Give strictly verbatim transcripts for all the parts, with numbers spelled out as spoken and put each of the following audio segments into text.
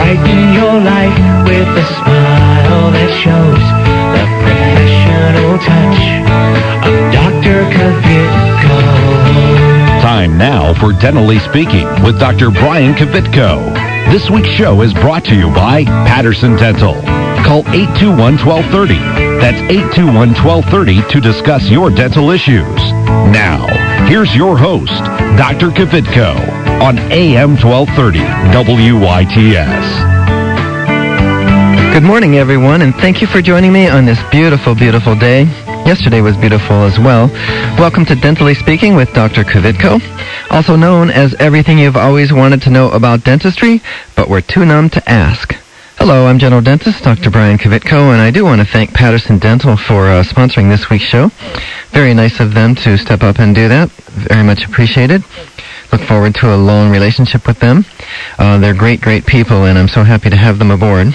brighten your life with a smile that shows the professional touch of Doctor Kvitko. Time now for Dentally Speaking with Doctor Brian Kvitko. This week's show is brought to you by Patterson Dental. Call eight two one, one two three zero. That's eight two one, one two three zero to discuss your dental issues. Now, here's your host, Doctor Kvitko, on A M twelve thirty W Y T S. Good morning, everyone, and thank you for joining me on this beautiful, beautiful day. Yesterday was beautiful as well. Welcome to Dentally Speaking with Doctor Kvitko, also known as everything you've always wanted to know about dentistry, but were too numb to ask. Hello, I'm General Dentist Doctor Brian Kvitko, and I do want to thank Patterson Dental for uh, sponsoring this week's show. Very nice of them to step up and do that. Very much appreciated. Look forward to a long relationship with them. Uh, they're great, great people, and I'm so happy to have them aboard.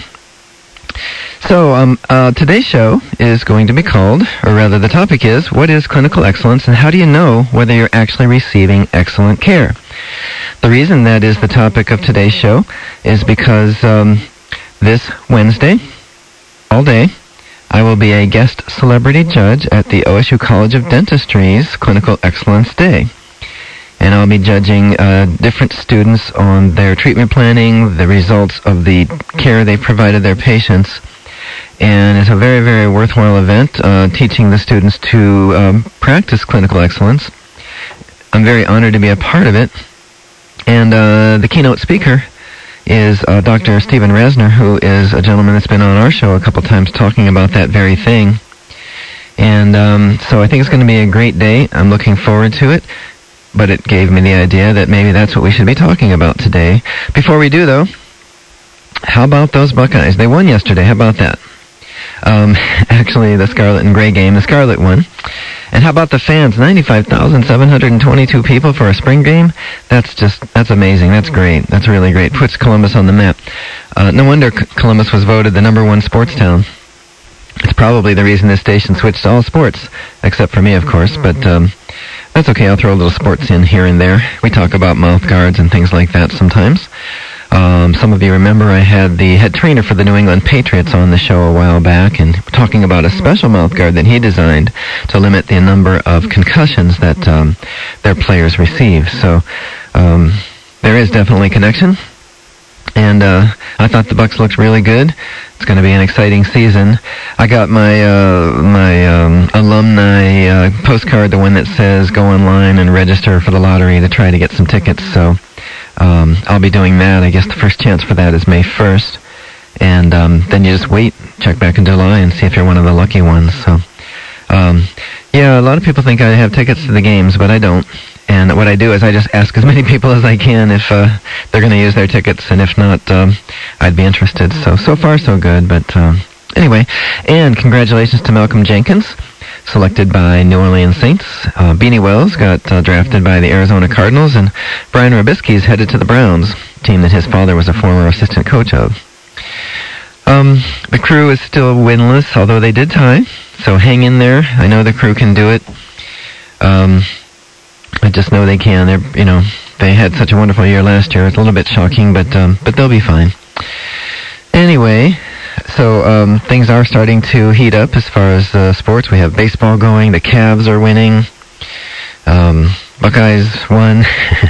So um, uh, today's show is going to be called, or rather the topic is, what is clinical excellence and how do you know whether you're actually receiving excellent care? The reason that is the topic of today's show is because um, this Wednesday, all day, I will be a guest celebrity judge at the O S U College of Dentistry's Clinical Excellence Day. And I'll be judging uh, different students on their treatment planning, the results of the care they provided their patients. And it's a very, very worthwhile event, uh, teaching the students to um, practice clinical excellence. I'm very honored to be a part of it. And uh, the keynote speaker is uh, Doctor Stephen Rasner, who is a gentleman that's been on our show a couple times talking about that very thing. And um, so I think it's going to be a great day. I'm looking forward to it. But it gave me the idea that maybe that's what we should be talking about today. Before we do, though, how about those Buckeyes? They won yesterday. How about that? Um, actually, the Scarlet and Gray game, the Scarlet won. And how about the fans? ninety-five thousand seven hundred twenty-two people for a spring game? That's just, that's amazing. That's great. That's really great. Puts Columbus on the map. Uh, no wonder C- Columbus was voted the number one sports town. It's probably the reason this station switched to all sports, except for me, of course, but um, that's okay. I'll throw a little sports in here and there. We talk about mouth guards and things like that sometimes. Um, some of you remember I had the head trainer for the New England Patriots on the show a while back and talking about a special mouth guard that he designed to limit the number of concussions that um, their players receive. So um, there is definitely a connection. And uh, I thought the Bucs looked really good. It's going to be an exciting season. I got my uh, my um, alumni uh, postcard, the one that says go online and register for the lottery to try to get some tickets. So um, I'll be doing that. I guess the first chance for that is May first. And um, then you just wait, check back in July and see if you're one of the lucky ones. So um, yeah, a lot of people think I have tickets to the games, but I don't. And what I do is I just ask as many people as I can if uh, they're going to use their tickets, and if not, um, I'd be interested. So, so far so good, but um, anyway. And congratulations to Malcolm Jenkins, selected by New Orleans Saints. Uh, Beanie Wells got uh, drafted by the Arizona Cardinals, and Brian Robisky is headed to the Browns, team that his father was a former assistant coach of. Um, the Crew is still winless, although they did tie, so hang in there. I know the Crew can do it. Um... I just know they can. They're, you know, they had such a wonderful year last year. It's a little bit shocking, but um, but they'll be fine. Anyway, so um, things are starting to heat up as far as uh, sports. We have baseball going. The Cavs are winning. Um, Buckeyes won.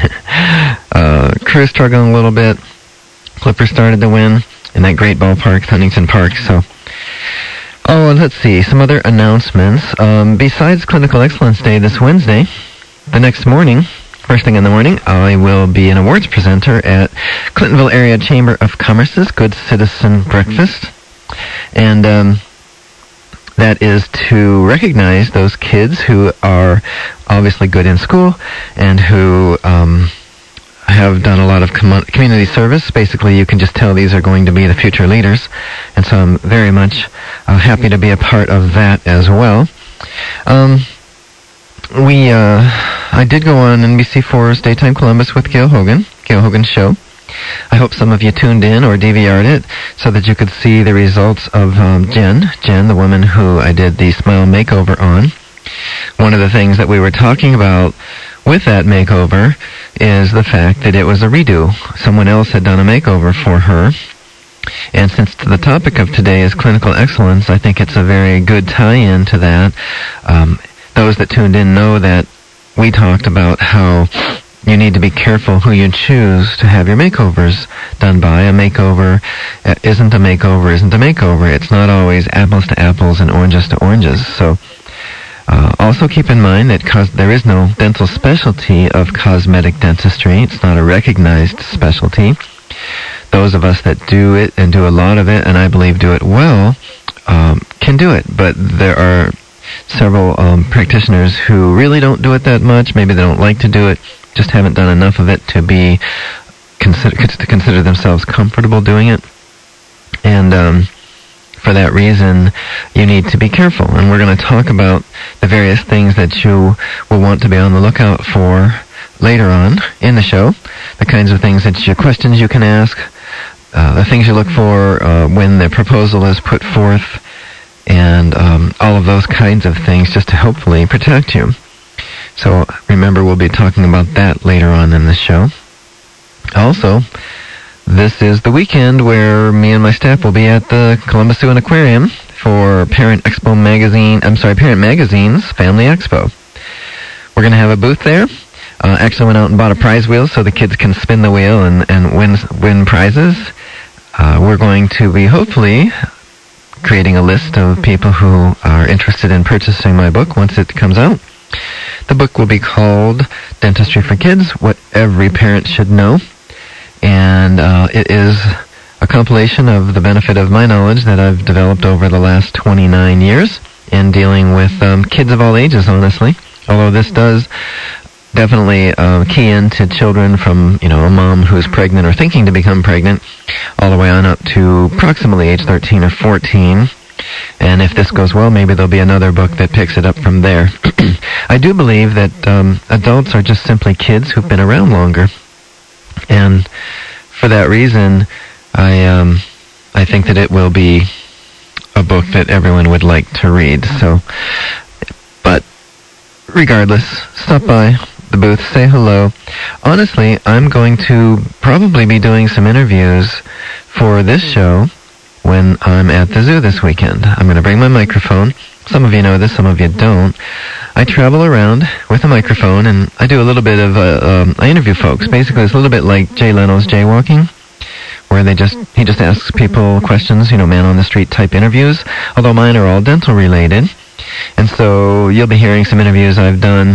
uh, Crew struggling a little bit. Clippers started to win in that great ballpark, Huntington Park. So, oh, let's see some other announcements. Um, besides Clinical Excellence Day this Wednesday. The next morning, first thing in the morning, I will be an awards presenter at Clintonville Area Chamber of Commerce's Good Citizen Breakfast. And um, that is to recognize those kids who are obviously good in school and who um, have done a lot of com- community service. Basically, you can just tell these are going to be the future leaders. And so I'm very much uh, happy to be a part of that as well. Um... We, uh, I did go on N B C four's Daytime Columbus with Gail Hogan, Gail Hogan's show. I hope some of you tuned in or D V R'd it so that you could see the results of um, Jen, Jen, the woman who I did the Smile Makeover on. One of the things that we were talking about with that makeover is the fact that it was a redo. Someone else had done a makeover for her, And since the topic of today is clinical excellence, I think it's a very good tie-in to that. Um, those that tuned in know that we talked about how you need to be careful who you choose to have your makeovers done by. A makeover isn't a makeover, isn't a makeover. It's not always apples to apples and oranges to oranges. So uh, also keep in mind that cos- there is no dental specialty of cosmetic dentistry. It's not a recognized specialty. Those of us that do it and do a lot of it, and I believe do it well, um, can do it. But there are several um, practitioners who really don't do it that much. Maybe they don't like to do it, just haven't done enough of it to be consider to consider themselves comfortable doing it. And um, for that reason, you need to be careful. And we're going to talk about the various things that you will want to be on the lookout for later on in the show. The kinds of things that you questions you can ask, uh, the things you look for uh, when the proposal is put forth, and um, all of those kinds of things, just to hopefully protect you. So remember, we'll be talking about that later on in the show. Also, this is the weekend where me and my staff will be at the Columbus Zoo and Aquarium for Parent Expo Magazine, I'm sorry, Parent Magazine's Family Expo. We're going to have a booth there. Uh, actually went out and bought a prize wheel so the kids can spin the wheel and, and win, win prizes. Uh, we're going to be hopefully creating a list of people who are interested in purchasing my book once it comes out. The book will be called Dentistry for Kids, What Every Parent Should Know. And uh, it is a compilation of the benefit of my knowledge that I've developed over the last twenty-nine years in dealing with um, kids of all ages, honestly. Although this does definitely uh, key into children from, you know, a mom who's pregnant or thinking to become pregnant, all the way on up to approximately age thirteen or fourteen. And if this goes well, maybe there'll be another book that picks it up from there. I do believe that um, adults are just simply kids who've been around longer. And for that reason, I um, I think that it will be a book that everyone would like to read. So, but regardless, stop by the booth, say hello. Honestly, I'm going to probably be doing some interviews for this show when I'm at the zoo this weekend. I'm going to bring my microphone. Some of you know this, some of you don't. I travel around with a microphone, and I do a little bit of, uh, um, I interview folks. Basically, it's a little bit like Jay Leno's Jaywalking, where they just, he just asks people questions, you know, man-on-the-street type interviews, although mine are all dental-related. And so you'll be hearing some interviews I've done,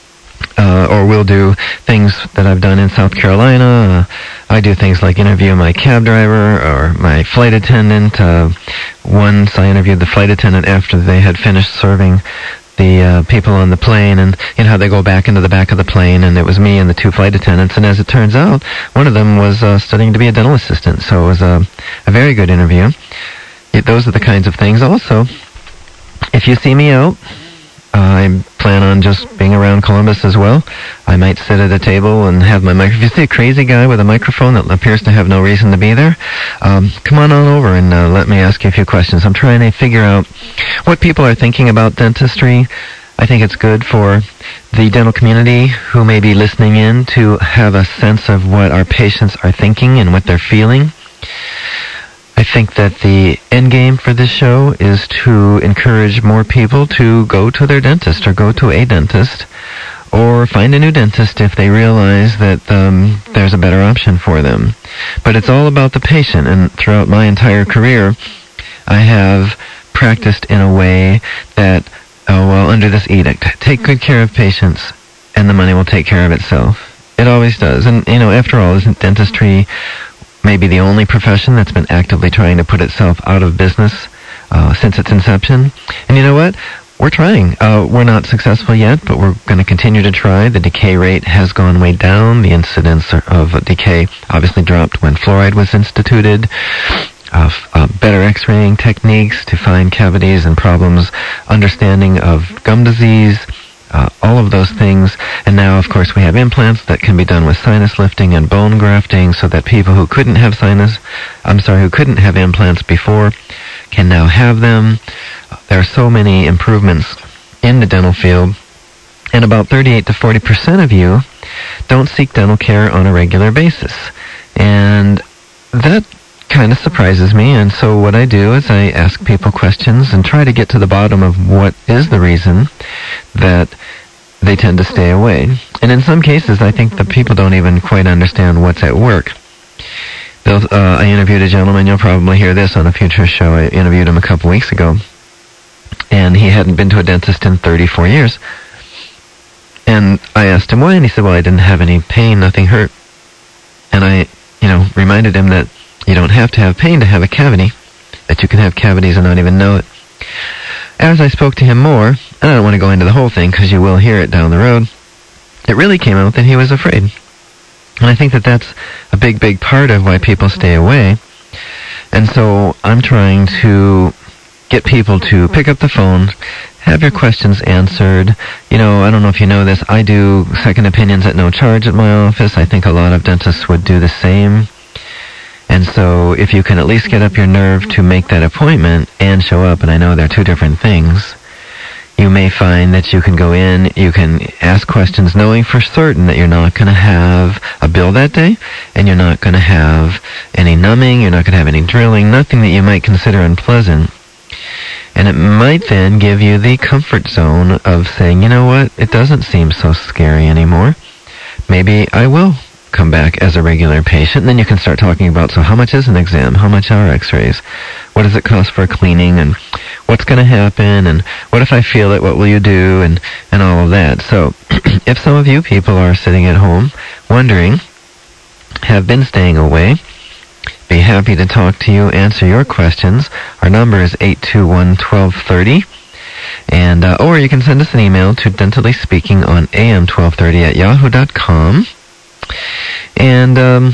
uh, or will do things that I've done in South Carolina. Uh, I do things like interview my cab driver or my flight attendant. Uh, once I interviewed the flight attendant after they had finished serving the uh, people on the plane, and you know how they go back into the back of the plane, and it was me and the two flight attendants, and as it turns out, one of them was uh, studying to be a dental assistant, so it was a, a very good interview. It, those are the kinds of things. Also, if you see me out, I plan on just being around Columbus as well. I might sit at a table and have my microphone. If you see a crazy guy with a microphone that appears to have no reason to be there, um, come on on over and uh, let me ask you a few questions. I'm trying to figure out what people are thinking about dentistry. I think it's good for the dental community who may be listening in to have a sense of what our patients are thinking and what they're feeling. I think that the end game for this show is to encourage more people to go to their dentist or go to a dentist or find a new dentist if they realize that um, there's a better option for them. But it's all about the patient, and throughout my entire career, I have practiced in a way that, oh, well, under this edict, take good care of patients and the money will take care of itself. It always does. And, you know, after all, isn't dentistry maybe the only profession that's been actively trying to put itself out of business uh, since its inception? And you know what? We're trying. Uh, we're not successful yet, but we're going to continue to try. The decay rate has gone way down. The incidence of decay obviously dropped when fluoride was instituted. Uh, uh, better x-raying techniques to find cavities and problems, understanding of gum disease, Uh, all of those things. And now, of course, we have implants that can be done with sinus lifting and bone grafting, so that people who couldn't have sinus, I'm sorry, who couldn't have implants before can now have them. Uh, there are so many improvements in the dental field, and about thirty-eight to forty percent of you don't seek dental care on a regular basis. And that kind of surprises me, and so what I do is I ask people questions and try to get to the bottom of what is the reason that they tend to stay away. And in some cases, I think the people don't even quite understand what's at work. They'll, uh, I interviewed a gentleman, you'll probably hear this on a future show, I interviewed him a couple weeks ago, and he hadn't been to a dentist in thirty-four years. And I asked him why, and he said, well, I didn't have any pain, nothing hurt. And I, you know, reminded him that you don't have to have pain to have a cavity, that you can have cavities and not even know it. As I spoke to him more, and I don't want to go into the whole thing because you will hear it down the road, it really came out that he was afraid. And I think that that's a big, big part of why people stay away. And so I'm trying to get people to pick up the phone, have your questions answered. You know, I don't know if you know this, I do second opinions at no charge at my office. I think a lot of dentists would do the same. And so if you can at least get up your nerve to make that appointment and show up, and I know they're two different things, you may find that you can go in, you can ask questions knowing for certain that you're not going to have a bill that day, and you're not going to have any numbing, you're not going to have any drilling, nothing that you might consider unpleasant. And it might then give you the comfort zone of saying, you know what, it doesn't seem so scary anymore. Maybe I will come back as a regular patient. And then you can start talking about, so how much is an exam? How much are x-rays? What does it cost for cleaning? And what's going to happen? And what if I feel it? What will you do? And, and all of that. So if some of you people are sitting at home wondering, have been staying away, be happy to talk to you, answer your questions. Our number is eight two one, one two three zero. And, uh, or you can send us an email to dentally speaking on A M twelve thirty at yahoo dot com. And, um,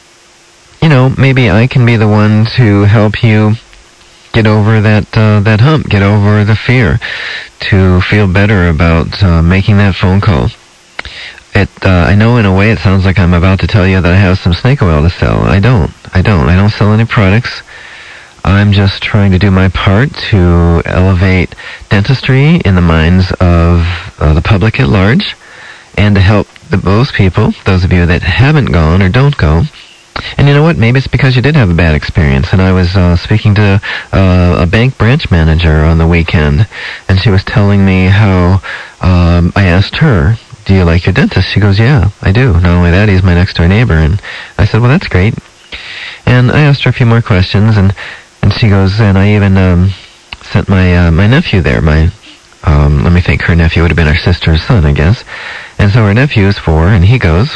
you know, maybe I can be the one to help you get over that uh, that hump, get over the fear, to feel better about uh, making that phone call. It, uh, I know in a way it sounds like I'm about to tell you that I have some snake oil to sell. I don't. I don't. I don't sell any products. I'm just trying to do my part to elevate dentistry in the minds of uh, the public at large, and to help the, those people, those of you that haven't gone or don't go. And you know what? Maybe it's because you did have a bad experience. And I was uh, speaking to uh, a bank branch manager on the weekend, and she was telling me how um, I asked her, do you like your dentist? She goes, yeah, I do. Not only that, he's my next door neighbor. And I said, well, that's great. And I asked her a few more questions, and, and she goes, and I even um, sent my uh, my nephew there. My um, let me think, her nephew would have been her sister's son, I guess. And so her nephew is four, and he goes,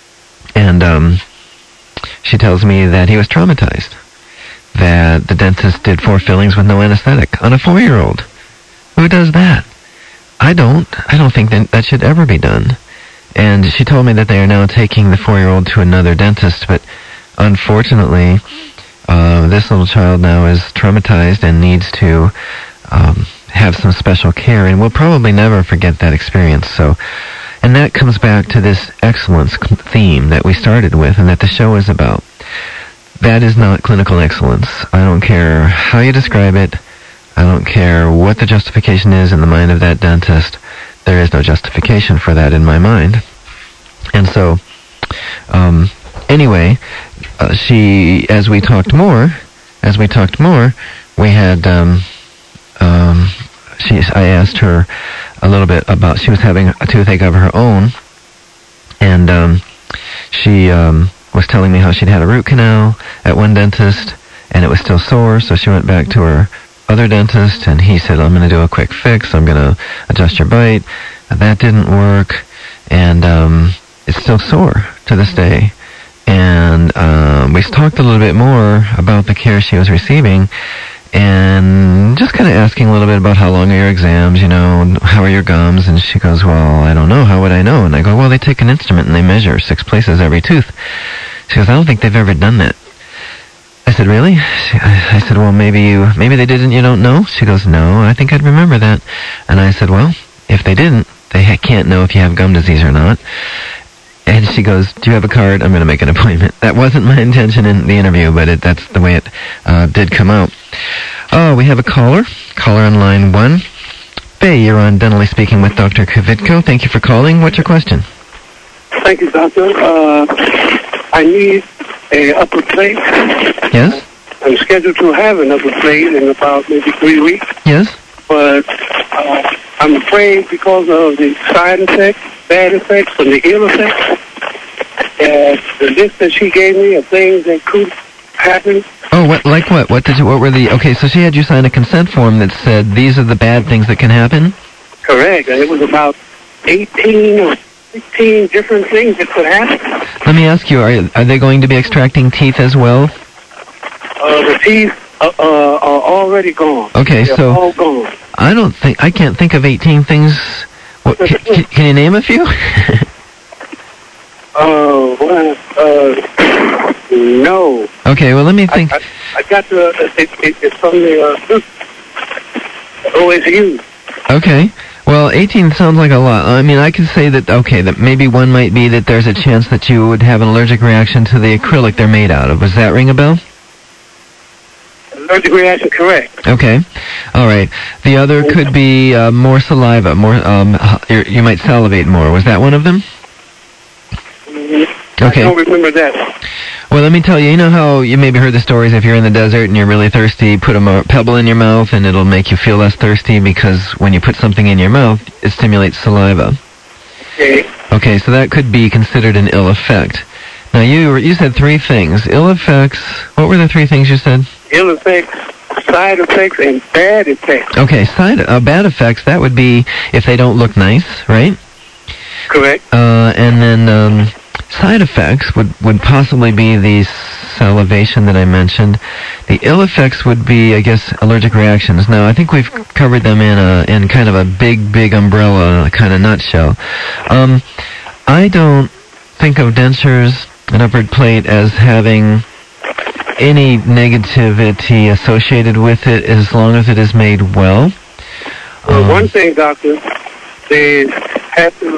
and um, she tells me that he was traumatized, that the dentist did four fillings with no anesthetic on a four-year-old. Who does that? I don't. I don't think that that should ever be done. And she told me that they are now taking the four-year-old to another dentist, but unfortunately, uh, this little child now is traumatized and needs to um, have some special care, and we'll probably never forget that experience. So, and that comes back to this excellence theme that we started with and that the show is about. That is not clinical excellence. I don't care how you describe it. I don't care what the justification is in the mind of that dentist. There is no justification for that in my mind. And so, um, anyway, uh, she, as we talked more, as we talked more, we had, um, um, she, I asked her a little bit about, she was having a toothache of her own, and um, she um, was telling me how she'd had a root canal at one dentist, and it was still sore, so she went back to her other dentist, and he said, I'm going to do a quick fix, I'm going to adjust your bite. That didn't work, and um, it's still sore to this day. And um, we talked a little bit more about the care she was receiving, and just kind of asking a little bit about how long are your exams, you know, how are your gums, and she goes, well, I don't know, how would I know? And I go, well, they take an instrument and they measure six places every tooth. She goes, I don't think they've ever done that. I said, really? She, I, I said, well, maybe you, maybe they didn't, you don't know? She goes, no, I think I'd remember that. And I said, well, if they didn't, they ha- can't know if you have gum disease or not. And she goes, do you have a card? I'm going to make an appointment. That wasn't my intention in the interview, but it, that's the way it uh, did come out. Oh, we have a caller. Caller on line one. Bay, you're on Dentally Speaking with Doctor Kvitko. Thank you for calling. What's your question? Thank you, doctor. Uh, I need a upper plate. Yes? I'm scheduled to have another plate in about maybe three weeks. Yes? But uh, I'm afraid because of the side effects, bad effects, and the ill effects, uh, the list that she gave me of things that could happen. Oh, what? Like what? What did you? What were the? Okay, so she had you sign a consent form that said these are the bad things that can happen. Correct. And it was about eighteen or fifteen different things that could happen. Let me ask you: Are are they going to be extracting teeth as well? Uh, the teeth uh, uh, are already gone. Okay, They're so all gone. I don't think I can't think of eighteen things. What, can, can, can you name a few? Uh, well, uh, no. Okay, well, let me think. I, I, I got the, it, it, it's from the uh, O S U. Okay. Well, eighteen sounds like a lot. I mean, I could say that, okay, that maybe one might be that there's a chance that you would have an allergic reaction to the acrylic they're made out of. Does that ring a bell? Allergic reaction, correct. Okay. All right. The other could be uh, more saliva, more, um, you you might salivate more. Was that one of them? Okay. I don't remember that. Well, let me tell you, you know how you maybe heard the stories if you're in the desert and you're really thirsty, put a mo- pebble in your mouth and it'll make you feel less thirsty because when you put something in your mouth, it stimulates saliva. Okay. Okay, so that could be considered an ill effect. Now, you were- you said three things. Ill effects, what were the three things you said? Ill effects, side effects, and bad effects. Okay, side uh, bad effects, that would be if they don't look nice, right? Correct. Uh, and then um, side effects would, would possibly be the salivation that I mentioned. The ill effects would be, I guess, allergic reactions. Now, I think we've covered them in a in kind of a big, big umbrella kind of nutshell. Um, I don't think of dentures, an upward plate, as having any negativity associated with it as long as it is made well. Well, Um, one thing, doctor, they have to,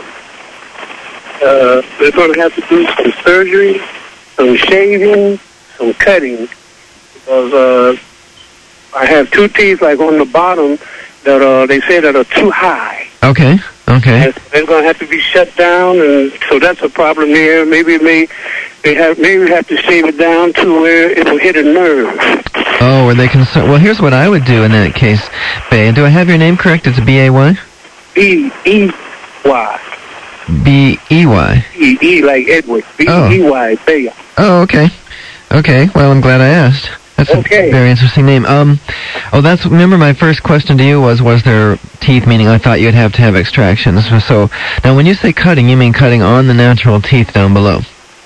uh, they're going to have to do some surgery, some shaving, some cutting, because uh, I have two teeth, like on the bottom, that uh, they say that are too high. Okay, okay. And they're going to have to be shut down, and so that's a problem there. Maybe it may, they have maybe have to shave it down to where it will hit a nerve. Oh, are they concerned? Well, here's what I would do in that case, Bay. Do I have your name correct? It's B A Y? E E Y. B E Y. E E like Edward. B E Y. Bay. Oh, okay. Okay, well, I'm glad I asked. That's Okay. a very interesting name. Um, oh, that's, remember my first question to you was, was there teeth, meaning I thought you'd have to have extractions. So, now when you say cutting, you mean cutting on the natural teeth down below?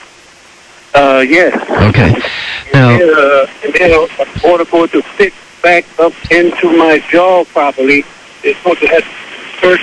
Uh, yes. Okay. Now, And, uh, and then uh, in order for it to fit back up into my jaw properly, it's supposed to have first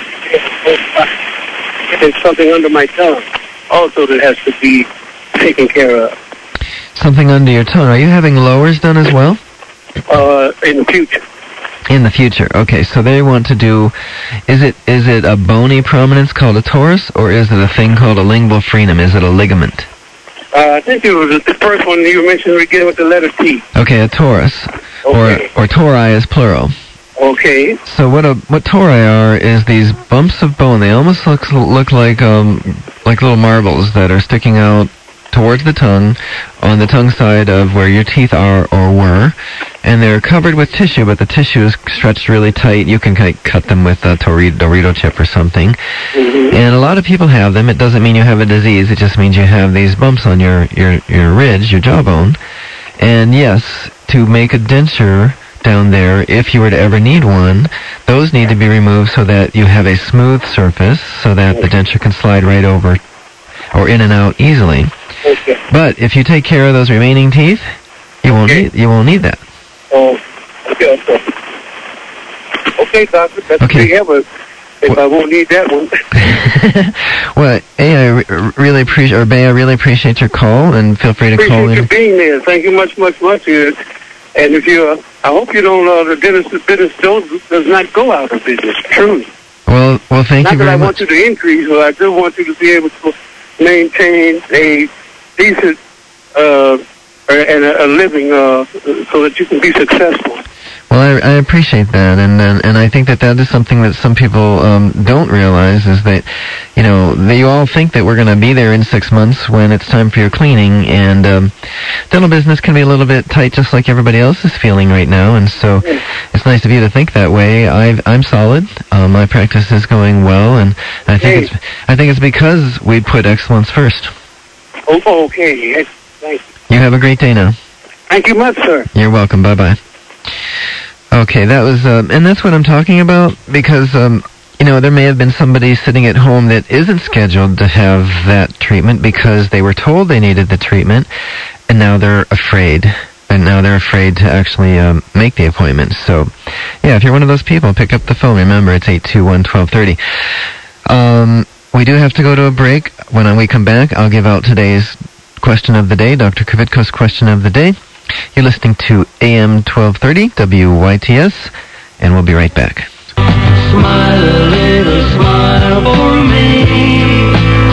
there's something under my tongue also that has to be taken care of. something under your tongue. Are you having lowers done as well? Uh, in the future. In the future. Okay, so they want to do, is it is it a bony prominence called a torus, or is it a thing called a lingual frenum? Is it a ligament? Uh, I think it was the first one you mentioned beginning with the letter T. Okay, a torus. Okay. Or or tori is plural. Okay. So what a what tori are is these bumps of bone. They almost look look like um like little marbles that are sticking out towards the tongue, on the tongue side of where your teeth are or were, and they're covered with tissue, but the tissue is stretched really tight. You can kind of cut them with a Dorito, Dorito chip or something. Mm-hmm. And a lot of people have them. It doesn't mean you have a disease. It just means you have these bumps on your, your, your ridge, your jawbone. And yes, to make a denture down there, if you were to ever need one, those need to be removed so that you have a smooth surface so that the denture can slide right over or in and out easily. Okay. But if you take care of those remaining teeth, you won't Okay. need you won't need that. Oh, okay. Okay, okay doctor. That's Okay. okay. Ever. If Well- I won't need that one. Well, A, I re- really appreciate, or Bay, I really appreciate your call, and feel free to call Appreciate you in. being there. Thank you much, much, much. Uh, And if you, uh, I hope you don't, uh, the dentist, the dentist don't, does not go out of business, truly. Well, well, thank Not you that I very want much. you to increase, but I do want you to be able to maintain a decent uh, and a, a living uh, so that you can be successful. Well, I, I appreciate that, and, and and I think that that is something that some people um, don't realize is that, you know, they, you all think that we're going to be there in six months when it's time for your cleaning, and um, dental business can be a little bit tight, just like everybody else is feeling right now, and so it's nice of you to think that way. I've, I'm solid. Uh, my practice is going well, and I think Hey. it's I think it's because we put excellence first. Oh, okay. Yes, thank you. You have a great day now. Thank you much, sir. You're welcome. Bye-bye. Okay, that was, uh, and that's what I'm talking about, because, um, you know, there may have been somebody sitting at home that isn't scheduled to have that treatment because they were told they needed the treatment, and now they're afraid. And now they're afraid to actually um, make the appointment. So, yeah, if you're one of those people, pick up the phone. Remember, it's eight two one, one two three zero. Um, we do have to go to a break. When we come back, I'll give out today's question of the day, Doctor Kvitko's question of the day. You're listening to A M twelve thirty W Y T S, and we'll be right back. Smile a little smile for me,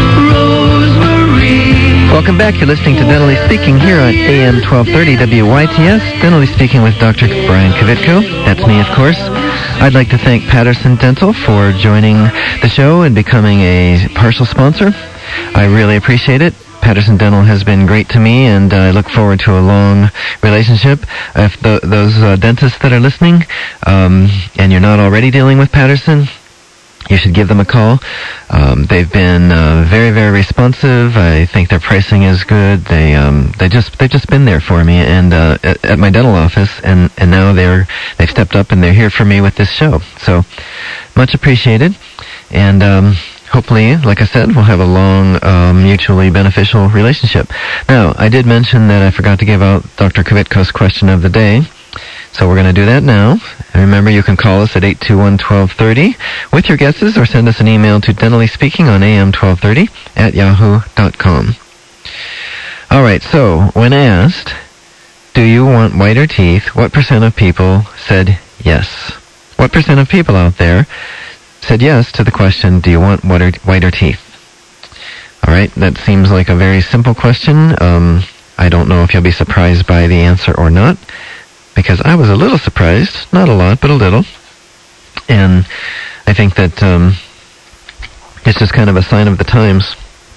Rosemary. Welcome back. You're listening to Dentally Speaking here on A M twelve thirty W Y T S. Dentally Speaking with Doctor Brian Kvitko. That's me, of course. I'd like to thank Patterson Dental for joining the show and becoming a partial sponsor. I really appreciate it. Patterson Dental has been great to me, and I look forward to a long relationship. If the, those uh, dentists that are listening, um, and you're not already dealing with Patterson, you should give them a call. Um, they've been uh, very, very responsive. I think their pricing is good. They um, they just they've just been there for me, and uh, at, at my dental office, and, and now they're they've stepped up and they're here for me with this show. So much appreciated, and. Um, Hopefully, like I said, we'll have a long, um, mutually beneficial relationship. Now, I did mention that I forgot to give out Doctor Kvitko's question of the day, so we're going to do that now. And remember, you can call us at eight two one, one two three zero with your guesses, or send us an email to Dentally Speaking on A M twelve thirty at yahoo dot com. All right, so when asked, do you want whiter teeth, what percent of people said yes? What percent of people out there said yes to the question, do you want whiter, whiter teeth? All right, that seems like a very simple question. Um, I don't know if you'll be surprised by the answer or not, because I was a little surprised. Not a lot, but a little. And I think that um, it's just kind of a sign of the times.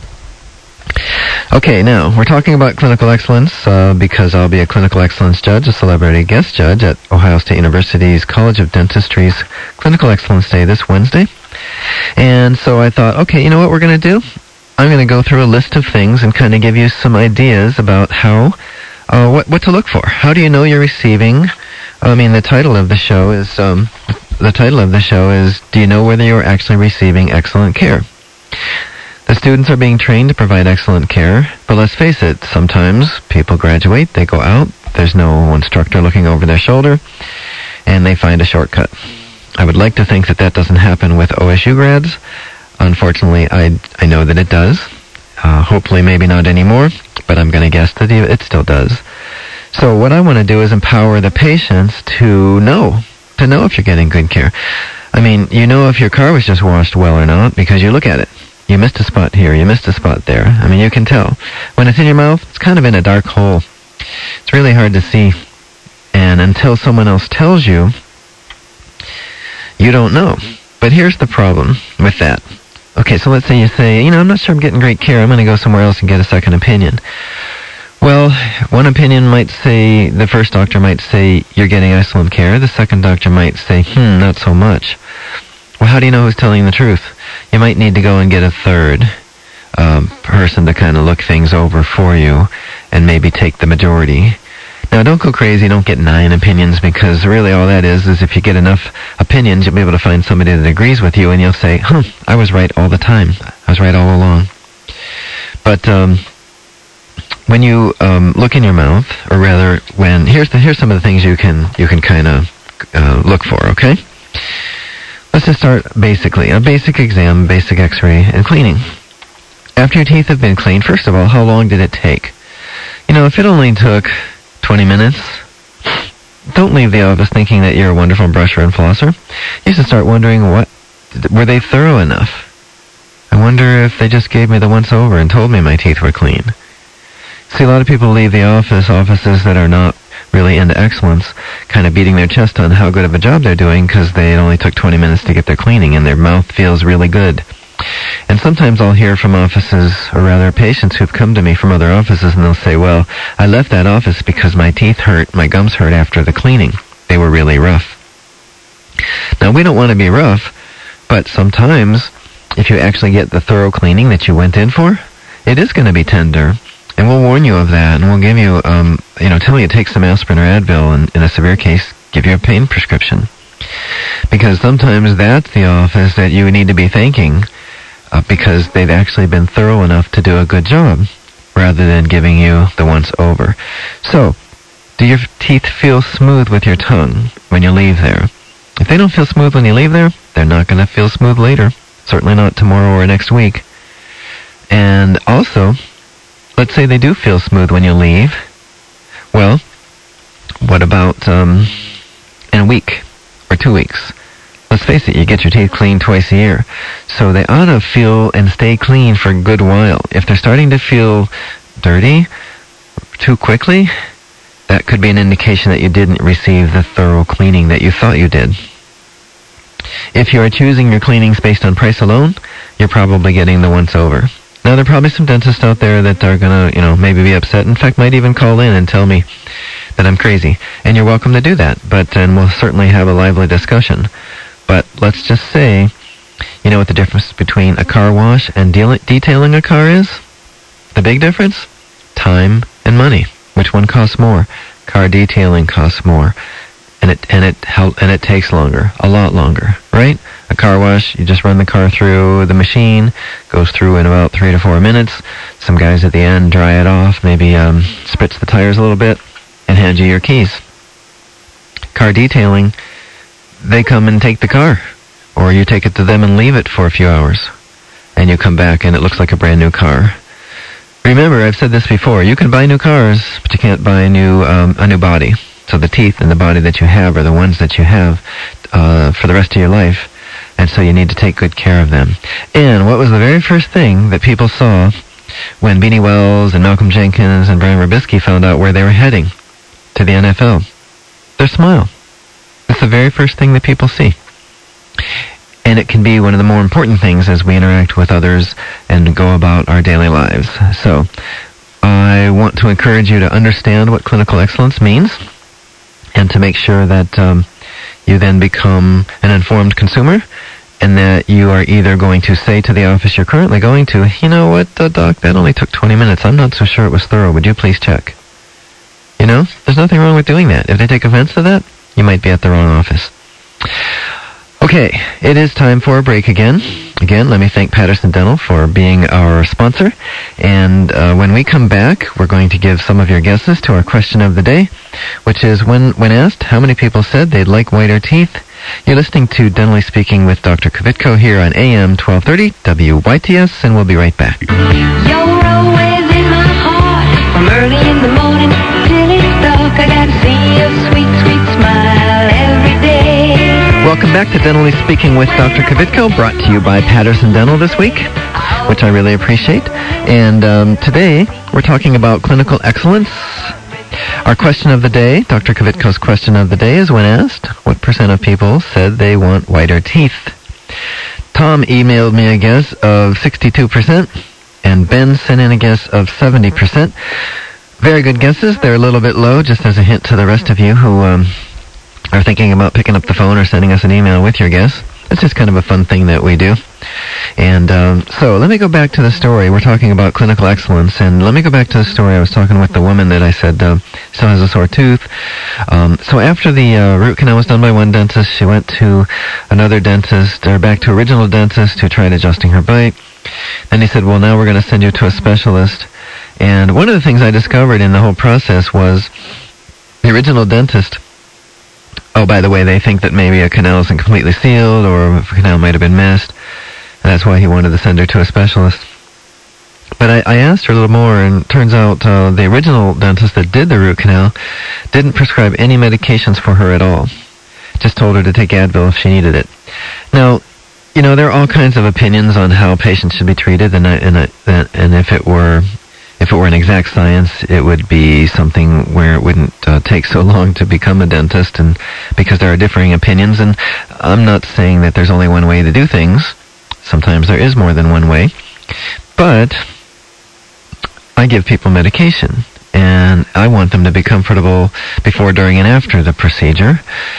Okay, now, we're talking about clinical excellence uh, because I'll be a clinical excellence judge, a celebrity guest judge at Ohio State University's College of Dentistry's Clinical Excellence Day this Wednesday. And so I thought, okay, you know what we're going to do? I'm going to go through a list of things and kind of give you some ideas about how, uh, what, what to look for. How do you know you're receiving? I mean, the title of the show is, um, the title of the show is, do you know whether you're actually receiving excellent care? The students are being trained to provide excellent care, but let's face it, sometimes people graduate, they go out, there's no instructor looking over their shoulder, and they find a shortcut. I would like to think that that doesn't happen with O S U grads. Unfortunately, I, I know that it does. Uh, hopefully maybe not anymore, but I'm going to guess that it still does. So what I want to do is empower the patients to know, to know if you're getting good care. I mean, you know if your car was just washed well or not because you look at it. You missed a spot here, you missed a spot there. I mean, you can tell. When it's in your mouth, it's kind of in a dark hole. It's really hard to see. And until someone else tells you, you don't know. But here's the problem with that. Okay, so let's say you say, you know, I'm not sure I'm getting great care. I'm going to go somewhere else and get a second opinion. Well, one opinion might say, the first doctor might say, you're getting excellent care. The second doctor might say, hmm, not so much. Well, how do you know who's telling the truth? You might need to go and get a third um, person to kind of look things over for you and maybe take the majority. Now, don't go crazy. Don't get nine opinions, because really all that is is if you get enough opinions, you'll be able to find somebody that agrees with you, and you'll say, huh, I was right all the time. I was right all along. But um, when you um, look in your mouth, or rather, when here's the here's some of the things you can you can kind of uh, look for. Okay. Let's just start basically. A basic exam, basic x-ray, and cleaning. After your teeth have been cleaned, first of all, how long did it take? You know, if it only took twenty minutes, don't leave the office thinking that you're a wonderful brusher and flosser. You should start wondering, what, were they thorough enough? I wonder if they just gave me the once over and told me my teeth were clean. See, a lot of people leave the office, offices that are not really into excellence, kind of beating their chest on how good of a job they're doing because they only took twenty minutes to get their cleaning and their mouth feels really good. And sometimes I'll hear from offices, or rather patients who've come to me from other offices, and they'll say, well, I left that office because my teeth hurt, my gums hurt after the cleaning. They were really rough. Now, we don't want to be rough, but sometimes if you actually get the thorough cleaning that you went in for, it is going to be tender. And we'll warn you of that, and we'll give you, um, you know, tell you to take some aspirin or Advil, and in a severe case, give you a pain prescription. Because sometimes that's the office that you need to be thanking, uh, because they've actually been thorough enough to do a good job, rather than giving you the once over. So, do your teeth feel smooth with your tongue when you leave there? If they don't feel smooth when you leave there, they're not going to feel smooth later. Certainly not tomorrow or next week. And also, let's say they do feel smooth when you leave. Well, what about um, in a week or two weeks? Let's face it, you get your teeth cleaned twice a year. So they ought to feel and stay clean for a good while. If they're starting to feel dirty too quickly, that could be an indication that you didn't receive the thorough cleaning that you thought you did. If you are choosing your cleanings based on price alone, you're probably getting the once over. Now, there are probably some dentists out there that are going to, you know, maybe be upset. In fact, might even call in and tell me that I'm crazy. And you're welcome to do that. But, and we'll certainly have a lively discussion. But let's just say, you know what the difference between a car wash and de- detailing a car is? The big difference? Time and money. Which one costs more? Car detailing costs more. And it, and it, hel- and it takes longer. A lot longer, right? A car wash, you just run the car through the machine, goes through in about three to four minutes. Some guys at the end dry it off, maybe um, spritz the tires a little bit, and hand you your keys. Car detailing, they come and take the car, or you take it to them and leave it for a few hours, and you come back and it looks like a brand new car. Remember, I've said this before, you can buy new cars, but you can't buy a new um, a new body. So the teeth and the body that you have are the ones that you have uh, for the rest of your life. And so you need to take good care of them. And what was the very first thing that people saw when Beanie Wells and Malcolm Jenkins and Brian Robisky found out where they were heading to the N F L? Their smile. It's the very first thing that people see. And it can be one of the more important things as we interact with others and go about our daily lives. So I want to encourage you to understand what clinical excellence means and to make sure that um, you then become an informed consumer, and that you are either going to say to the office you're currently going to, you know what, uh, doc, that only took twenty minutes. I'm not so sure it was thorough. Would you please check? You know, there's nothing wrong with doing that. If they take offense to that, you might be at the wrong office. Okay, it is time for a break again. Again, let me thank Patterson Dental for being our sponsor. And uh, when we come back, we're going to give some of your guesses to our question of the day, which is when, when asked how many people said they'd like whiter teeth. You're listening to Dentally Speaking with Doctor Kvitko here on A M twelve thirty W Y T S, and we'll be right back. You're always in my heart, from early in the morning till it's dark. I gotta see your sweet, sweet smile every day. Welcome back to Dentally Speaking with Doctor Kvitko, brought to you by Patterson Dental this week, which I really appreciate. And um, today, we're talking about clinical excellence. Our question of the day, Doctor Kvitko's question of the day, is when asked, what percent of people said they want whiter teeth? Tom emailed me a guess of sixty-two percent, and Ben sent in a guess of seventy percent. Very good guesses. They're a little bit low, just as a hint to the rest of you who um, are thinking about picking up the phone or sending us an email with your guess. It's just kind of a fun thing that we do. And um, so let me go back to the story. We're talking about clinical excellence, and let me go back to the story. I was talking with the woman that I said uh, still has a sore tooth. Um, so after the uh, root canal was done by one dentist, she went to another dentist, or back to original dentist, who tried adjusting her bite. Then he said, well, now we're going to send you to a specialist. And one of the things I discovered in the whole process was the original dentist, oh, by the way, they think that maybe a canal isn't completely sealed, or a canal might have been missed, and that's why he wanted to send her to a specialist. But I, I asked her a little more, and it turns out uh, the original dentist that did the root canal didn't prescribe any medications for her at all. Just told her to take Advil if she needed it. Now, you know, there are all kinds of opinions on how patients should be treated, and I, and, I, and if it were if it were an exact science, it would be something where it wouldn't uh, take takes so long to become a dentist, and because there are differing opinions. And I'm not saying that there's only one way to do things. Sometimes there is more than one way. But I give people medication, and I want them to be comfortable before, during, and after the procedure.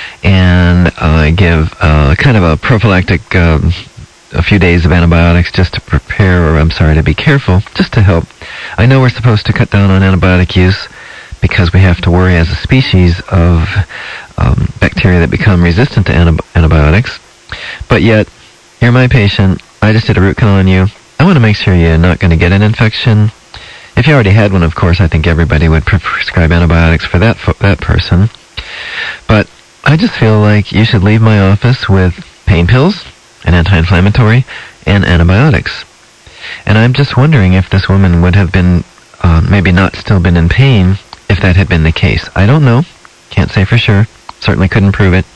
And I give uh, kind of a prophylactic, um, a few days of antibiotics just to prepare, or I'm sorry, to be careful, just to help. I know we're supposed to cut down on antibiotic use because we have to worry as a species of um, bacteria that become resistant to anti- antibiotics. But yet, you're my patient. I just did a root canal on you. I want to make sure you're not going to get an infection. If you already had one, of course, I think everybody would pre- prescribe antibiotics for that fo- that person. But I just feel like you should leave my office with pain pills, an anti-inflammatory, and antibiotics. And I'm just wondering if this woman would have been, uh, maybe not still been in pain if that had been the case. I don't know. Can't say for sure. Certainly couldn't prove it.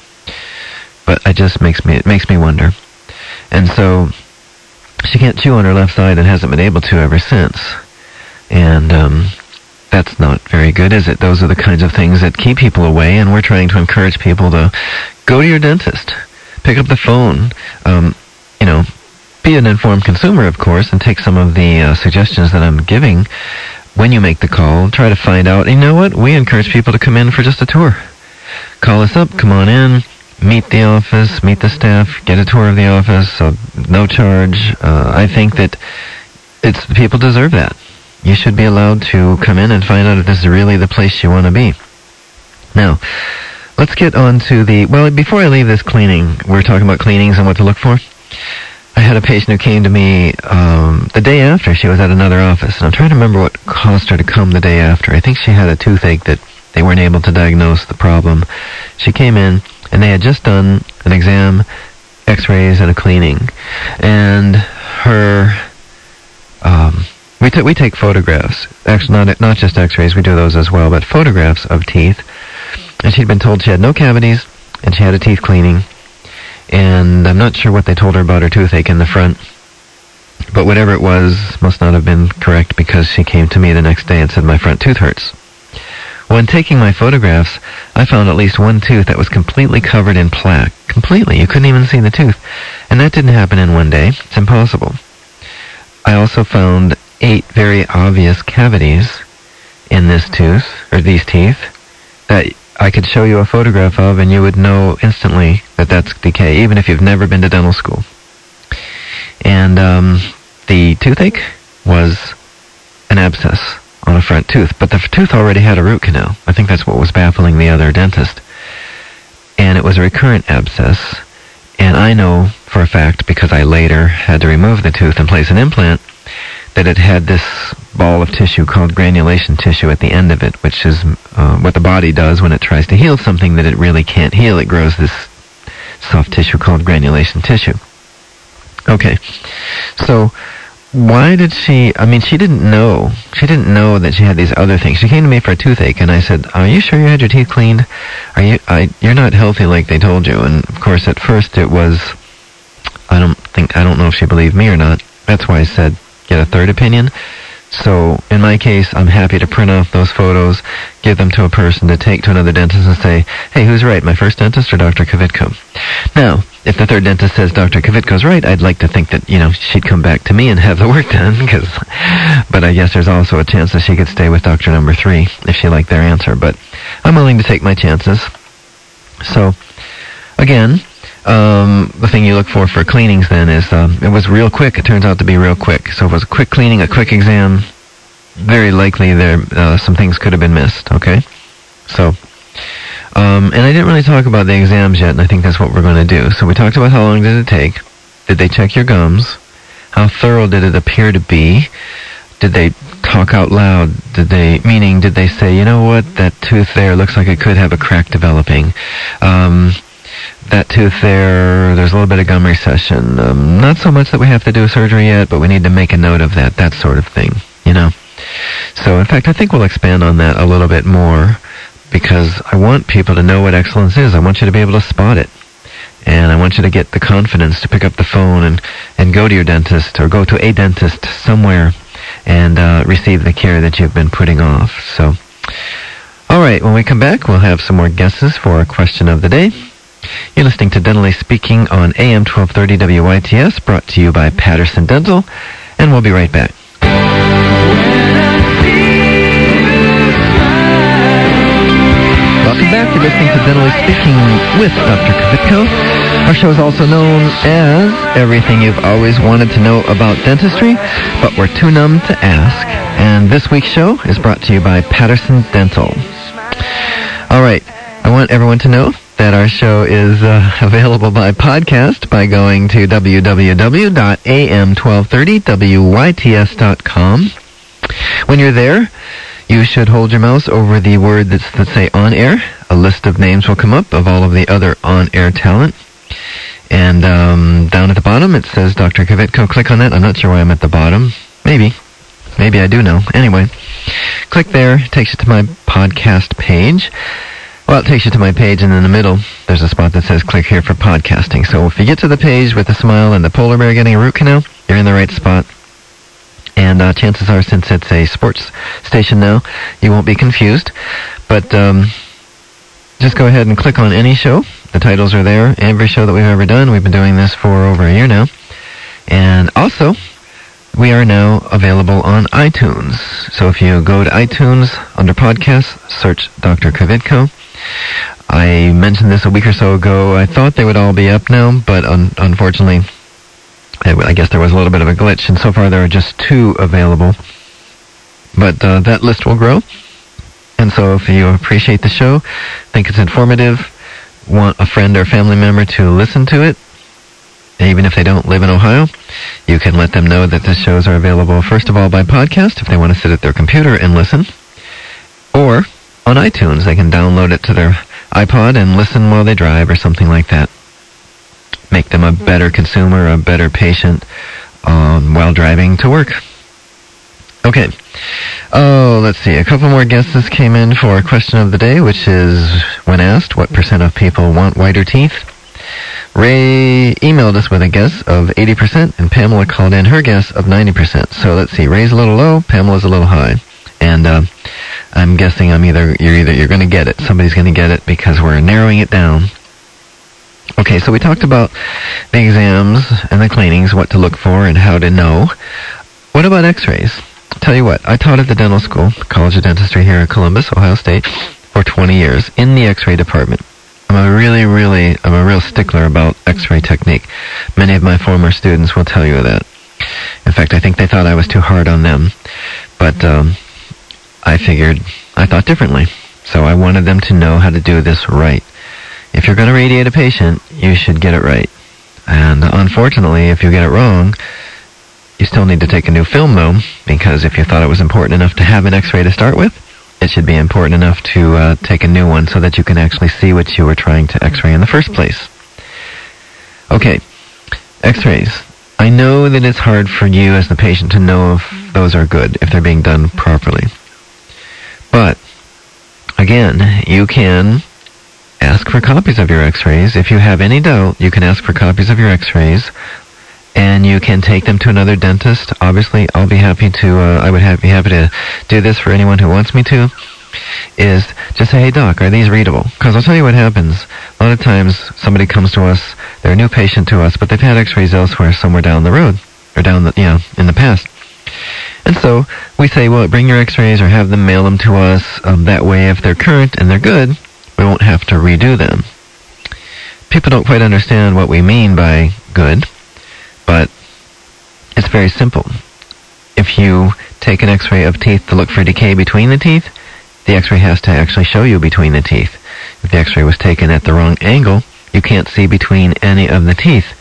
But it just makes me, it makes me wonder. And so she can't chew on her left side and hasn't been able to ever since. And um, that's not very good, is it? Those are the kinds of things that keep people away, and we're trying to encourage people to go to your dentist. Pick up the phone. Um, you know, be an informed consumer, of course, and take some of the uh, suggestions that I'm giving when you make the call. Try to find out. You know what? We encourage people to come in for just a tour. Call us up. Come on in. Meet the office. Meet the staff. Get a tour of the office. Uh, no charge. Uh, I think that it's people deserve that. You should be allowed to come in and find out if this is really the place you want to be. Now, let's get on to the... Well, before I leave this cleaning, we're talking about cleanings and what to look for. I had a patient who came to me um, the day after she was at another office, and I'm trying to remember what caused her to come the day after. I think she had a toothache that they weren't able to diagnose the problem. She came in, and they had just done an exam, x-rays, and a cleaning. And her... Um, we, t- we take photographs. Actually, not, not just x-rays, we do those as well, but photographs of teeth. And she'd been told she had no cavities, and she had a teeth cleaning. And I'm not sure what they told her about her toothache in the front. But whatever it was must not have been correct, because she came to me the next day and said, my front tooth hurts. When taking my photographs, I found at least one tooth that was completely covered in plaque. Completely. You couldn't even see the tooth. And that didn't happen in one day. It's impossible. I also found eight very obvious cavities in this tooth, or these teeth, that I could show you a photograph of, and you would know instantly that that's decay, even if you've never been to dental school. And um, the toothache was an abscess on a front tooth, but the tooth already had a root canal. I think that's what was baffling the other dentist. And it was a recurrent abscess, and I know for a fact, because I later had to remove the tooth and place an implant, that it had this ball of tissue called granulation tissue at the end of it, which is uh, what the body does when it tries to heal something that it really can't heal. It grows this soft tissue called granulation tissue. Okay, so why did she, I mean, she didn't know, she didn't know that she had these other things. She came to me for a toothache, and I said, are you sure you had your teeth cleaned? Are you, I, you're not healthy like they told you. And of course, at first it was, I don't think, I don't know if she believed me or not. That's why I said, get a third opinion. So, in my case, I'm happy to print off those photos, give them to a person to take to another dentist and say, hey, who's right, my first dentist or Doctor Kvitko? Now, if the third dentist says Doctor Kvitko's right, I'd like to think that, you know, she'd come back to me and have the work done, because, but I guess there's also a chance that she could stay with doctor number three if she liked their answer. But I'm willing to take my chances. So, again, Um, the thing you look for for cleanings then is, um, it was real quick. It turns out to be real quick. So if it was a quick cleaning, a quick exam, very likely there, uh, some things could have been missed, okay? So, um, and I didn't really talk about the exams yet, and I think that's what we're going to do. So we talked about how long did it take. Did they check your gums? How thorough did it appear to be? Did they talk out loud? Did they, meaning, did they say, you know what, that tooth there looks like it could have a crack developing? Um... That tooth there, there's a little bit of gum recession. Um, not so much that we have to do surgery yet, but we need to make a note of that, that sort of thing, you know. So, in fact, I think we'll expand on that a little bit more, because I want people to know what excellence is. I want you to be able to spot it. And I want you to get the confidence to pick up the phone and, and go to your dentist, or go to a dentist somewhere, and uh, receive the care that you've been putting off. So, all All right, when we come back, we'll have some more guesses for our question of the day. You're listening to Dentally Speaking on A M twelve thirty W Y T S, brought to you by Patterson Dental, and we'll be right back. Welcome back. You're listening to Dentally Speaking with Doctor Kvitko. Our show is also known as Everything You've Always Wanted to Know About Dentistry, but We're Too Numb to Ask. And this week's show is brought to you by Patterson Dental. All right. I want everyone to know that our show is uh, available by podcast by going to w w w dot a m twelve thirty w y t s dot com. When you're there, you should hold your mouse over the word that's, that say on air. A list of names will come up of all of the other on-air talent. And um, down at the bottom, it says Doctor Kvitko. Click on that. I'm not sure why I'm at the bottom. Maybe. Maybe I do know. Anyway, click there. It takes you to my podcast page. Well, it takes you to my page, and in the middle, there's a spot that says click here for podcasting. So if you get to the page with the smile and the polar bear getting a root canal, you're in the right spot. And uh, chances are, since it's a sports station now, you won't be confused. But um, just go ahead and click on any show. The titles are there. Every show that we've ever done. We've been doing this for over a year now. And also, we are now available on iTunes. So if you go to iTunes, under podcasts, search Doctor Kvitko. I mentioned this a week or so ago. I thought they would all be up now, but un- unfortunately, I guess there was a little bit of a glitch, and so far there are just two available. But uh, that list will grow. And so if you appreciate the show, think it's informative, want a friend or family member to listen to it, even if they don't live in Ohio, you can let them know that the shows are available, first of all, by podcast, if they want to sit at their computer and listen, or on iTunes. They can download it to their iPod and listen while they drive or something like that. Make them a better consumer, a better patient um, while driving to work. Okay. Oh, let's see. A couple more guesses came in for a question of the day, which is, when asked, what percent of people want whiter teeth? Ray emailed us with a guess of eighty percent, and Pamela called in her guess of ninety percent. So let's see. Ray's a little low, Pamela's a little high. And uh, I'm guessing I'm either you're either you're going to get it. Somebody's going to get it because we're narrowing it down. Okay, so we talked about the exams and the cleanings, what to look for and how to know. What about x-rays? Tell you what, I taught at the dental school, College of Dentistry here in Columbus, Ohio State, for twenty years in the x-ray department. I'm a really, really, I'm a real stickler about x-ray technique. Many of my former students will tell you that. In fact, I think they thought I was too hard on them. But um, I figured, I thought differently. So I wanted them to know how to do this right. If you're going to radiate a patient, you should get it right. And unfortunately, if you get it wrong, you still need to take a new film, though, because if you thought it was important enough to have an x-ray to start with, it should be important enough to uh, take a new one so that you can actually see what you were trying to x-ray in the first place. Okay, x-rays. I know that it's hard for you as the patient to know if those are good, if they're being done properly. But, again, you can ask for copies of your x-rays. If you have any doubt, you can ask for copies of your x-rays, and you can take them to another dentist. Obviously, I'll be happy to, uh, I would have, be happy to do this for anyone who wants me to, is just say, hey, doc, are these readable? Because I'll tell you what happens. A lot of times, somebody comes to us, they're a new patient to us, but they've had x-rays elsewhere somewhere down the road, or down the, you know, in the past. And so, we say, well, bring your x-rays or have them mail them to us. Um, that way, if they're current and they're good, we won't have to redo them. People don't quite understand what we mean by good, but it's very simple. If you take an x-ray of teeth to look for decay between the teeth, the x-ray has to actually show you between the teeth. If the x-ray was taken at the wrong angle, you can't see between any of the teeth.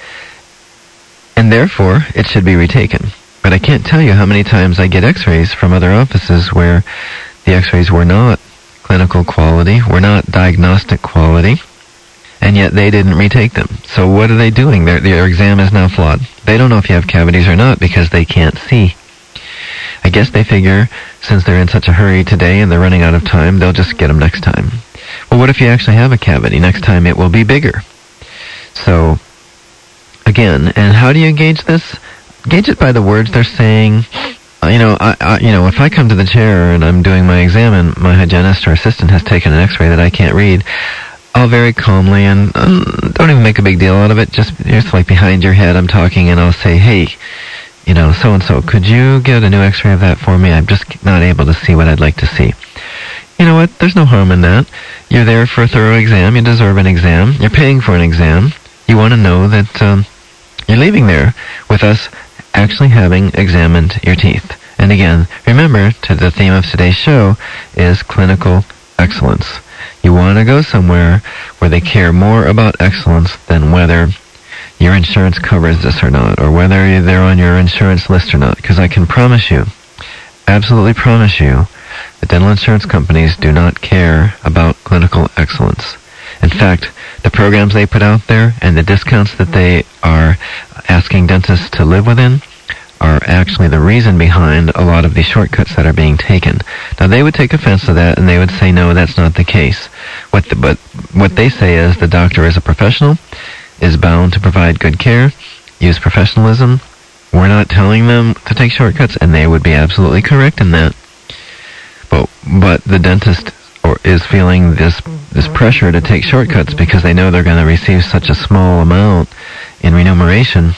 And therefore, it should be retaken. But I can't tell you how many times I get x-rays from other offices where the x-rays were not clinical quality, were not diagnostic quality, and yet they didn't retake them. So what are they doing? Their, their exam is now flawed. They don't know if you have cavities or not because they can't see. I guess they figure, since they're in such a hurry today and they're running out of time, they'll just get them next time. Well, what if you actually have a cavity? Next time it will be bigger. So, again, and how do you gauge this? Gauge it by the words they're saying uh, you know, I, I, you know, if I come to the chair and I'm doing my exam and my hygienist or assistant has taken an X-ray that I can't read, I'll very calmly and um, don't even make a big deal out of it. Just just like behind your head, I'm talking, and I'll say, "Hey, you know, so and so, could you get a new X-ray of that for me? I'm just not able to see what I'd like to see." You know what? There's no harm in that. You're there for a thorough exam. You deserve an exam. You're paying for an exam. You want to know that um, you're leaving there with us actually having examined your teeth. And again, remember, to the theme of today's show is clinical excellence. You want to go somewhere where they care more about excellence than whether your insurance covers this or not, or whether they're on your insurance list or not. Because I can promise you, absolutely promise you, the dental insurance companies do not care about clinical excellence. In fact, the programs they put out there and the discounts that they are asking dentists to live within are actually the reason behind a lot of these shortcuts that are being taken. Now, they would take offense to that, and they would say, no, that's not the case. What the, but what they say is the doctor is a professional, is bound to provide good care, use professionalism. We're not telling them to take shortcuts, and they would be absolutely correct in that. But but the dentist or is feeling this this pressure to take shortcuts because they know they're going to receive such a small amount in remuneration.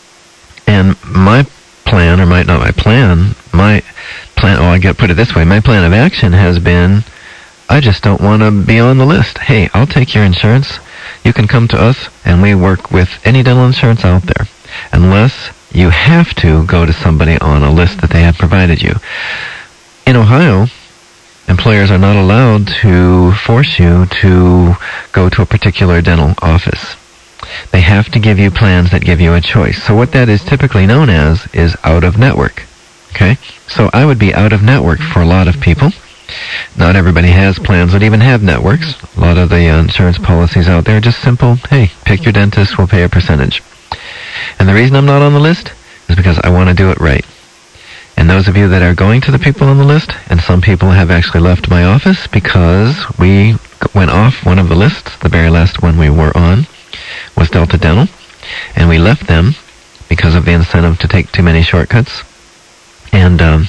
And my plan, or my not my plan, my plan. Oh, I get put it this way: my plan of action has been, I just don't want to be on the list. Hey, I'll take your insurance. You can come to us, and we work with any dental insurance out there, unless you have to go to somebody on a list that they have provided you. In Ohio, employers are not allowed to force you to go to a particular dental office. They have to give you plans that give you a choice. So what that is typically known as is out-of-network. Okay? So I would be out-of-network for a lot of people. Not everybody has plans that even have networks. A lot of the uh, insurance policies out there are just simple, hey, pick your dentist, we'll pay a percentage. And the reason I'm not on the list is because I want to do it right. And those of you that are going to the people on the list, and some people have actually left my office because we went off one of the lists, the very last one we were on was Delta Dental, and we left them because of the incentive to take too many shortcuts. And um,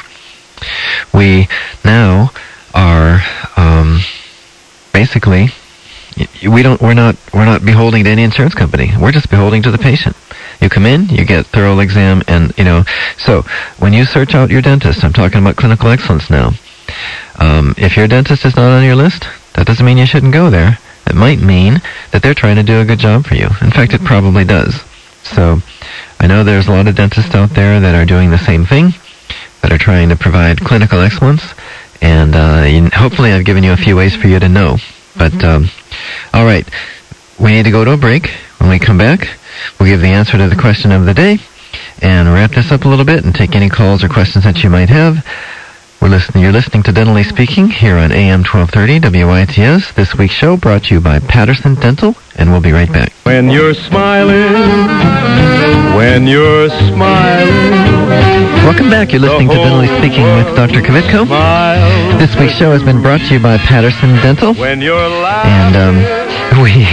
we now are um, basically we don't we're not we're not beholding to any insurance company. We're just beholding to the patient. You come in, you get thorough exam, and you know. So when you search out your dentist, I'm talking about clinical excellence now. Um, if your dentist is not on your list, that doesn't mean you shouldn't go there. It might mean that they're trying to do a good job for you. In fact, it probably does. So I know there's a lot of dentists out there that are doing the same thing, that are trying to provide clinical excellence, and uh, hopefully I've given you a few ways for you to know. But um, all right, we need to go to a break. When we come back, we'll give the answer to the question of the day and wrap this up a little bit and take any calls or questions that you might have. We're listening. You're listening to Dentally Speaking here on A M twelve thirty W I T S. This week's show brought to you by Patterson Dental, and we'll be right back. When you're smiling, when you're smiling. Welcome back. You're listening to Dentally Speaking with Doctor Kvitko. Smile. This week's show has been brought to you by Patterson Dental, When you're laughing. and um, we.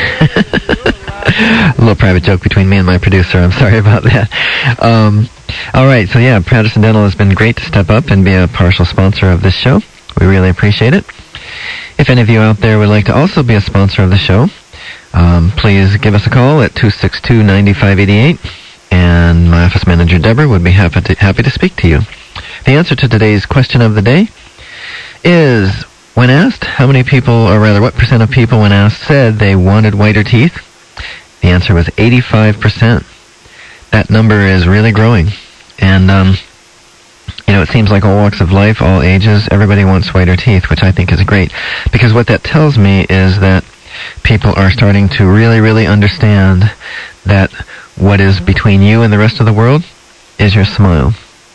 A little private joke between me and my producer. I'm sorry about that. Um, all right, so yeah, Patterson Dental has been great to step up and be a partial sponsor of this show. We really appreciate it. If any of you out there would like to also be a sponsor of the show, um, please give us a call at two six two, nine five eight eight, and my office manager, Deborah, would be happy to, happy to speak to you. The answer to today's question of the day is, when asked how many people, or rather what percent of people when asked said they wanted whiter teeth, the answer was eighty-five percent. That number is really growing. And, um, you know, it seems like all walks of life, all ages, everybody wants whiter teeth, which I think is great. Because what that tells me is that people are starting to really, really understand that what is between you and the rest of the world is your smile.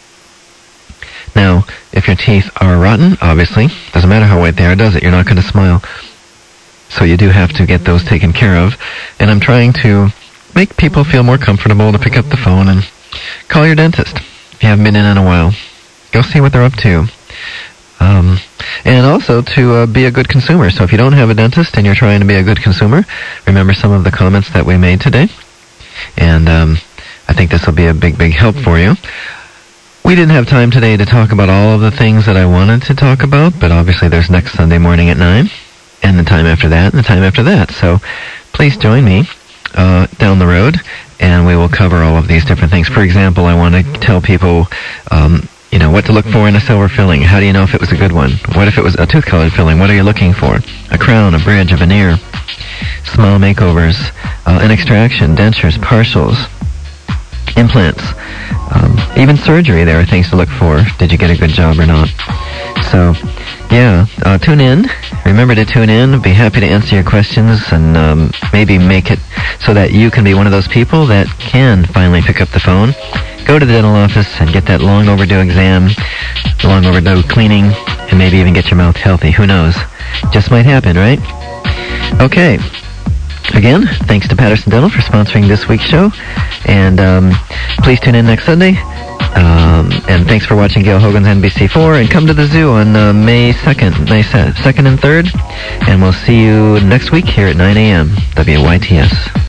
Now, if your teeth are rotten, obviously, doesn't matter how white they are, does it? You're not going to smile. So you do have to get those taken care of. And I'm trying to make people feel more comfortable to pick up the phone and call your dentist if you haven't been in in a while. Go see what they're up to. Um, and also to uh, be a good consumer. So if you don't have a dentist and you're trying to be a good consumer, remember some of the comments that we made today. And um, I think this will be a big, big help for you. We didn't have time today to talk about all of the things that I wanted to talk about, but obviously there's next Sunday morning at nine, and the time after that, and the time after that. So please join me uh, down the road, and we will cover all of these different things. For example, I want to tell people, um, you know, what to look for in a silver filling. How do you know if it was a good one? What if it was a tooth-colored filling? What are you looking for? A crown, a bridge, a veneer, smile makeovers, uh, an extraction, dentures, partials, implants, um, even surgery. There are things to look for. Did you get a good job or not? So, yeah, uh, tune in. Remember to tune in. Be happy to answer your questions and um, maybe make it so that you can be one of those people that can finally pick up the phone, go to the dental office and get that long overdue exam, long overdue cleaning, and maybe even get your mouth healthy. Who knows? Just might happen, right? Okay. Again, thanks to Patterson Dental for sponsoring this week's show. And um, please tune in next Sunday. Um, and thanks for watching Gail Hogan's N B C four. And come to the zoo on uh, May second, May second and third. And we'll see you next week here at nine a.m. W Y T S.